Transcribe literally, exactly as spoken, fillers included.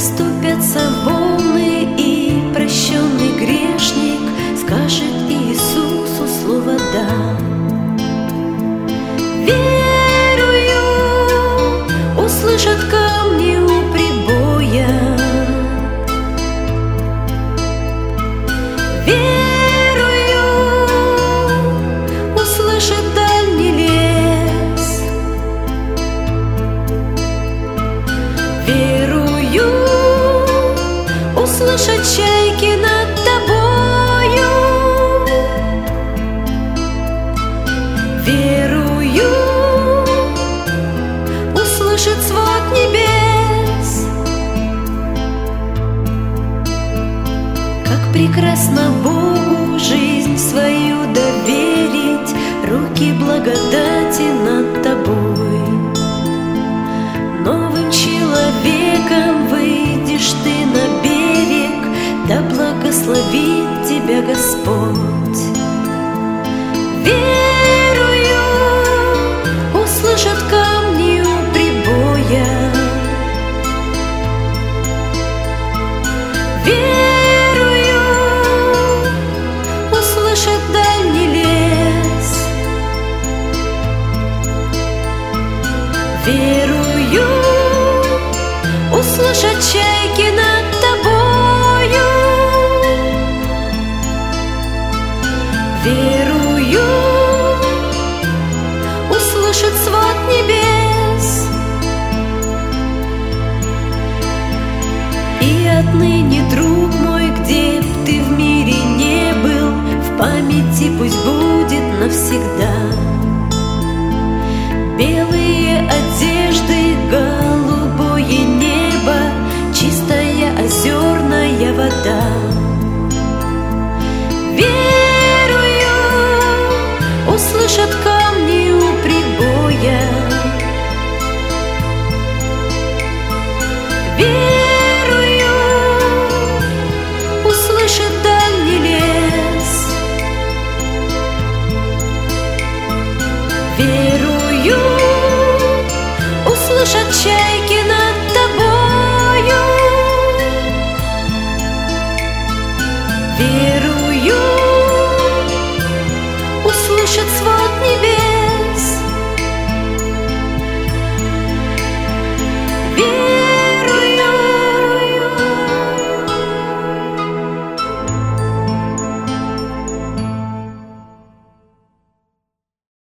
Расступятся волны, и прощенный грешник скажет Иисусу слово «да». Верую, услышат камни у прибоя. Верую, услышит дальний лес. Верую, услышат чайки над тобою. Верую, услышит свод небес. Как прекрасно Богу жизнь свою доверить, руки благодати над тобой. Новым человеком выйдешь ты на берег, да благословит тебя Господь. Верую, услышат камни у прибоя. Верую, услышат дальний лес. Верую, услышат чайки над тобою. Верую, услышит свод небес. И отныне, друг мой, где б ты в мире не был, в памяти пусть будет навсегда белые одежды, голубое небо, чистая озерная вода. Верую, услышат камни у прибоя. Верую, услышит дальний лес. Верую, услышат чайки над тобою. Верую, услышит свод небес. Верую,